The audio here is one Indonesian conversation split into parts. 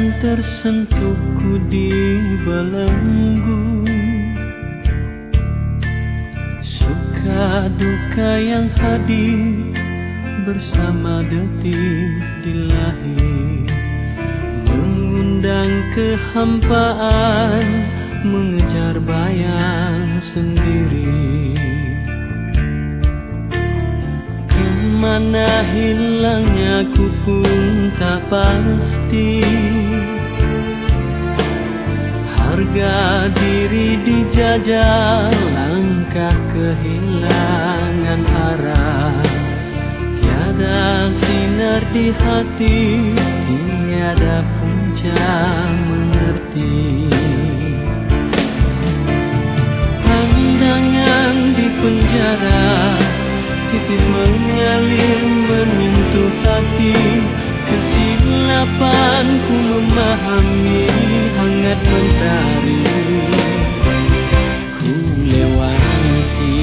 tersentuhku di belenggu, suka duka yang hadir bersama detik di lahir, mengundang kehampaan, mengejar bayang sendiri. Kemana hilangnya aku pun tak pasti, harga diri dijajah, langkah kehilangan arah. Tiada sinar di hati, tiada punca mengerti. Pandangan di penjara, titis mengalir menyentuh hati. Kesilapanku memahami hangat mentari ku lewati.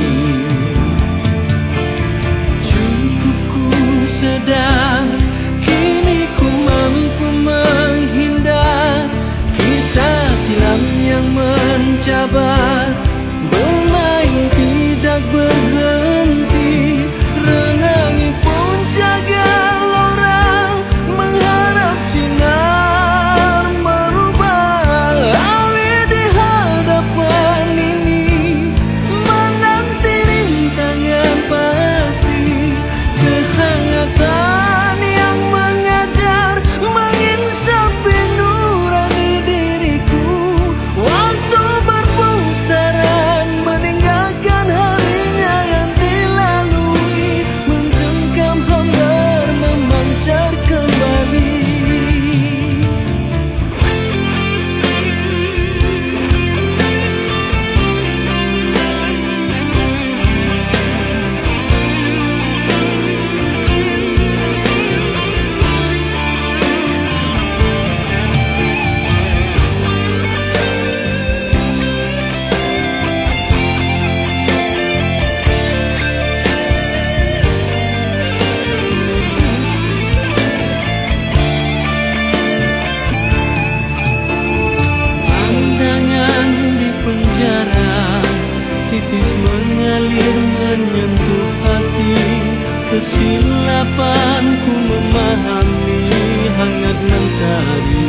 Cukup ku sedar, kini ku mampu menghindar kisah silam yang mencabar, bermain tidak berhenti, renangi puncak gelora, mengharap sinar merubah air di hadapan ini, menanti rintangan pasti, kehangatan yang mengajar, menginsafi nurani diriku. Waktu berputaran meninggalkan harinya yang dilalui, mencengkam hambar memancar kembali. Pandangan di penjara, titis mengalir menyentuh hati. Kesilapanku memahami hangat mentari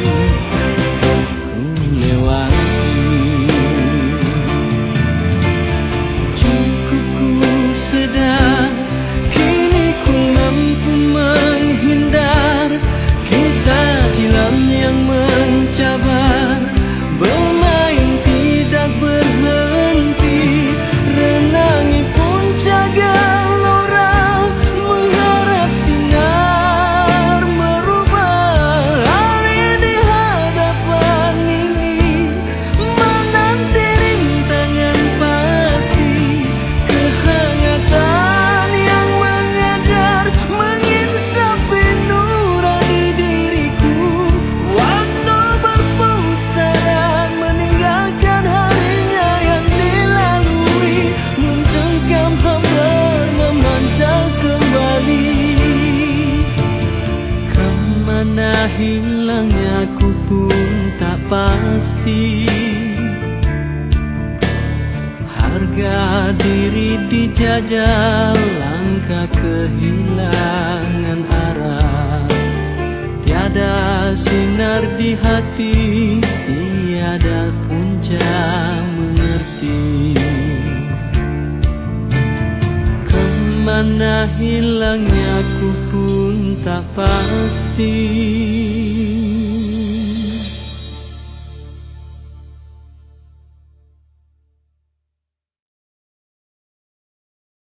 ku lewati. Cukup ku sedar, kini ku mampu menghindar kisah silam yang mencabar, bermain tidak berhenti, renangi puncak gelora, mengharap sinar merubah hari di hadapan ini, menanti rintangan pasti, kehangatan yang mengajar, menginsafi nurani diriku. Waktu berputaran meninggalkan harinya yang dilalui, mencengkam hambar memancar kembali. Kemana hilangnya aku pun tak pasti, harga diri dijajah, langkah kehilangan arah. Tiada sinar di hati, tiada punca mengerti. Kemana hilangnya aku pun tak pasti.